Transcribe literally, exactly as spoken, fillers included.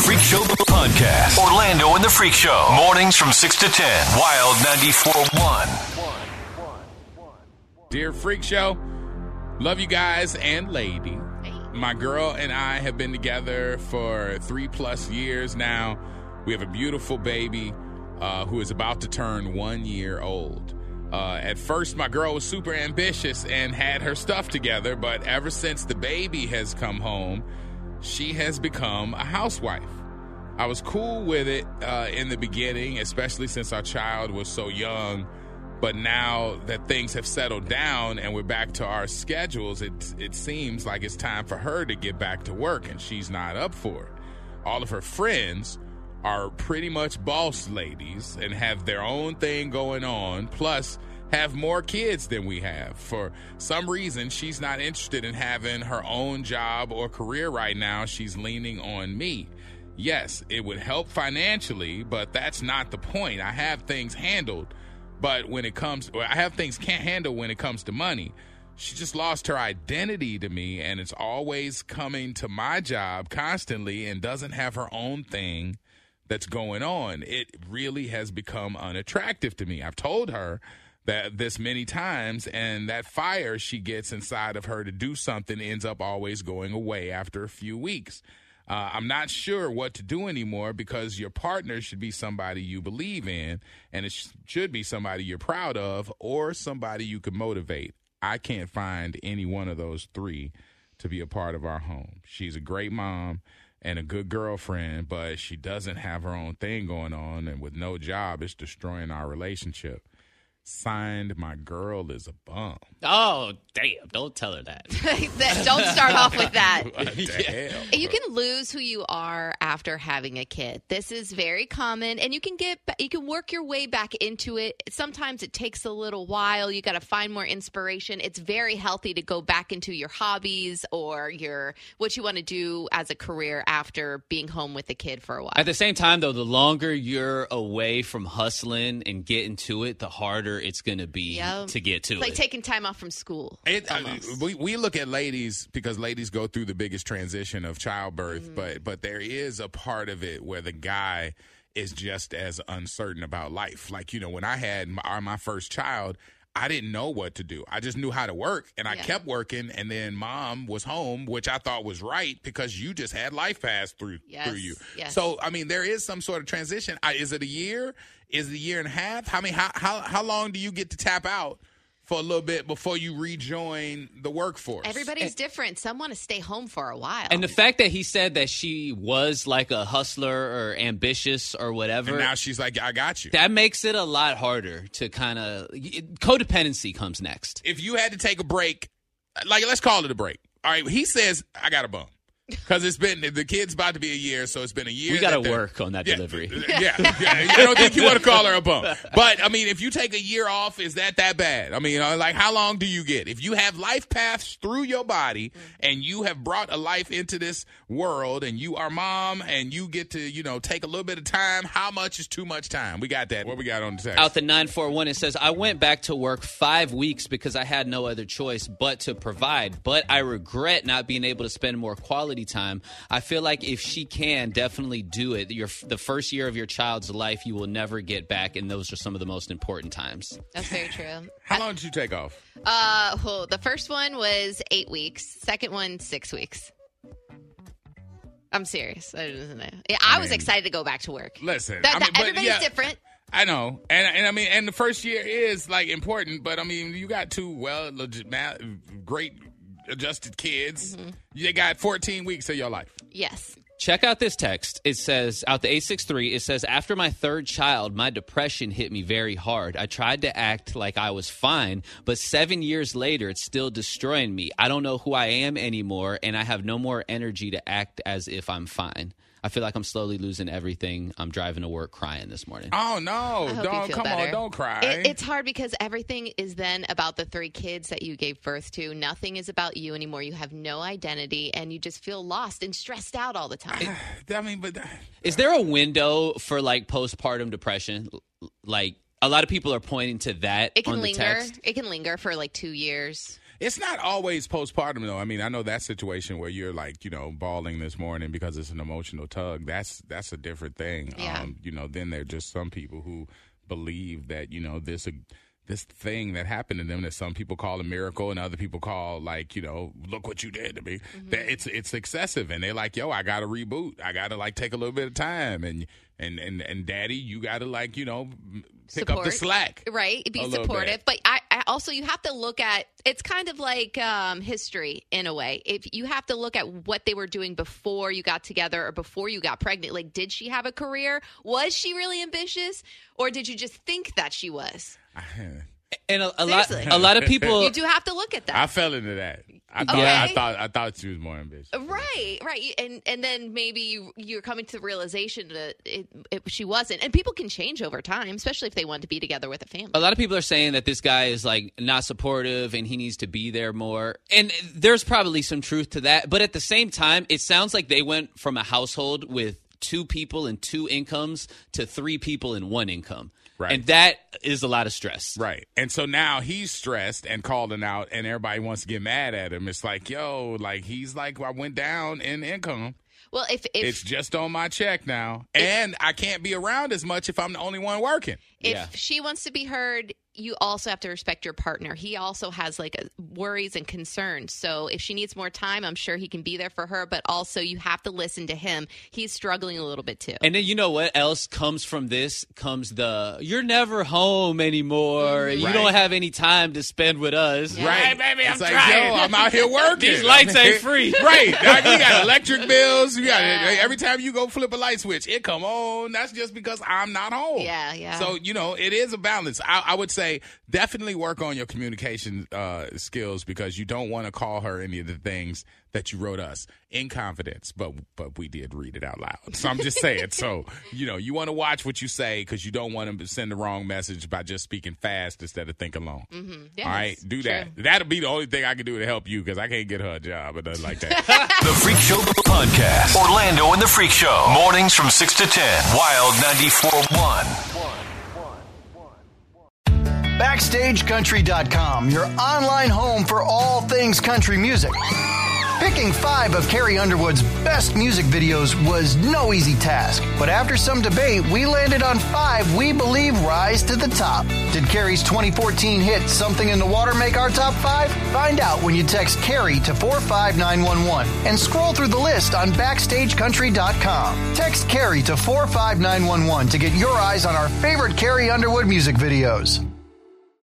Freak Show Podcast. Orlando and the Freak Show. Mornings from six to ten. Wild ninety-four point one. Dear Freak Show, love you guys and lady. My girl and I have been together for three plus years now. We have a beautiful baby uh, who is about to turn one year old. Uh, at first, my girl was super ambitious and had her stuff together, but ever since the baby has come home, she has become a housewife. I was cool with it uh, in the beginning, especially since our child was so young. But now that things have settled down and we're back to our schedules, it, it seems like it's time for her to get back to work, and she's not up for it. All of her friends are pretty much boss ladies and have their own thing going on, plus have more kids than we have. For some reason, she's not interested in having her own job or career right now. She's leaning on me. Yes, it would help financially, but that's not the point. I have things handled. But when it comes, well, I have things can't handle when it comes to money. She just lost her identity to me, and it's always coming to my job constantly and doesn't have her own thing that's going on. It really has become unattractive to me. I've told her that this many times, and that fire she gets inside of her to do something ends up always going away after a few weeks. Uh, I'm not sure what to do anymore, because your partner should be somebody you believe in, and it sh- should be somebody you're proud of, or somebody you can motivate. I can't find any one of those three to be a part of our home. She's a great mom and a good girlfriend, but she doesn't have her own thing going on, and with no job, it's destroying our relationship. Signed, my girl is a bum. Oh, damn. Don't tell her that. Don't start off with that. What the hell, You bro? can lose who you are after having a kid. This is very common, and you can get you can work your way back into it. Sometimes it takes a little while. You got to find more inspiration. It's very healthy to go back into your hobbies or your what you want to do as a career after being home with the kid for a while. At the same time, though, the longer you're away from hustling and getting to it, the harder it's going to be Yep. to get to It's like it. taking time off from school. It, I mean, almost. we we look at ladies because ladies go through the biggest transition of childbirth, Mm-hmm. but but there is a part of it where the guy is just as uncertain about life. Like, you know, when I had my, my first child, I didn't know what to do. I just knew how to work, and I Yeah. kept working. And then mom was home, which I thought was right because you just had life pass through Yes, through you. yes. So I mean, there is some sort of transition. I, is it a year? Is it a year and a half? How I mean, how how how long do you get to tap out for a little bit before you rejoin the workforce? Everybody's different. Some want to stay home for a while. And the fact that he said that she was like a hustler or ambitious or whatever, And now she's like, I got you. that makes it a lot harder to kind of codependency comes next. If you had to take a break, like, let's call it a break. All right, he says, I got a bum. Because it's been, the kid's about to be a year, so it's been a year. We got to that they're- work on that Yeah, delivery. Yeah, yeah. I don't think you want to call her a bum. But, I mean, if you take a year off, is that that bad? I mean, you know, like, how long do you get? If you have life paths through your body and you have brought a life into this world and you are mom and you get to, you know, take a little bit of time, how much is too much time? We got that. What we got on the text? Out the nine four one, it says, I went back to work five weeks because I had no other choice but to provide, but I regret not being able to spend more quality time. I feel like if she can, definitely do it. Your, the first year of your child's life, you will never get back, and those are some of the most important times. That's very true. How long did you take off? Uh, well, the first one was eight weeks. Second one, six weeks. I'm serious. I don't know. Yeah, I, I was mean, excited to go back to work. Listen, That- I that- mean, but everybody's yeah, different. I know, and and I mean, and the first year is like important, but I mean, you got two well, legit, ma- great adjusted kids. Mm-hmm. You got fourteen weeks of your life. Yes. Check out this text. It says, out the eight six three, it says, after my third child, my depression hit me very hard. I tried to act like I was fine, but seven years later, it's still destroying me. I don't know who I am anymore, and I have no more energy to act as if I'm fine. I feel like I'm slowly losing everything. I'm driving to work crying this morning. Oh no! I hope you Don't feel come better. on! Don't cry. It, it's hard because everything is then about the three kids that you gave birth to. Nothing is about you anymore. You have no identity, and you just feel lost and stressed out all the time. I mean, but Is there a window for like postpartum depression? Like a lot of people are pointing to that It on can the linger. text. It can linger for like two years. It's not always postpartum, though. I mean, I know that situation where you're like, you know, bawling this morning because it's an emotional tug. That's that's a different thing. Yeah. Um, you know, then there are just some people who believe that, you know, this this thing that happened to them that some people call a miracle and other people call, like, you know, look what you did to me. Mm-hmm. That it's it's excessive, and they're like, yo, I got to reboot. I got to like take a little bit of time, and and and and daddy, you got to like, you know, pick Support. up the slack, right? Be a little supportive, bit. but I, I also you have to look at it's kind of like um, history in a way. If you have to look at what they were doing before you got together or before you got pregnant, like did she have a career? Was she really ambitious, or did you just think that she was? And a, a lot, Seriously. a lot of people. You do have to look at that. I fell into that. I thought, Okay. I thought I thought she was more ambitious. Right, right, and and then maybe you, you're coming to the realization that it, it, she wasn't. And people can change over time, especially if they want to be together with a family. A lot of people are saying that this guy is like not supportive and he needs to be there more. And there's probably some truth to that. But at the same time, it sounds like they went from a household with two people and two incomes to three people and one income. Right. And that is a lot of stress. Right. And so now he's stressed and calling out, and everybody wants to get mad at him. It's like, yo, like he's like, I went down in income. Well, if, if It's just on my check now. And I can't be around as much if I'm the only one working. if Yeah. she wants to be heard, you also have to respect your partner. He also has like a, worries and concerns. So if she needs more time, I'm sure he can be there for her. But also, you have to listen to him. He's struggling a little bit too. And then you know what else comes from this? Comes the, you're never home anymore. And you Right. don't have any time to spend with us. Yeah. Right, baby, it's I'm like, trying. yo, I'm out here working. These lights ain't free. Right. Like, you got electric bills. You got Yeah. every time you go flip a light switch, it come on. That's just because I'm not home. Yeah, yeah. So, you know, it is a balance. I, I would say definitely work on your communication uh, skills, because you don't want to call her any of the things that you wrote us in confidence, but but we did read it out loud. So I'm just saying. So, you know, you want to watch what you say, because you don't want to send the wrong message by just speaking fast instead of thinking long. Mm-hmm. Yes, All right, do true. that. That'll be the only thing I can do to help you, because I can't get her a job or nothing like that. The Freak Show Podcast. Orlando and the Freak Show. Mornings from six to ten. Wild ninety-four point one. Backstage Country dot com, your online home for all things country music. Picking five of Carrie Underwood's best music videos was no easy task, but after some debate, we landed on five we believe rise to the top. Did Carrie's twenty fourteen hit Something in the Water make our top five? Find out when you text Carrie to four five nine one one and scroll through the list on Backstage Country dot com. Text Carrie to four five nine one one to get your eyes on our favorite Carrie Underwood music videos.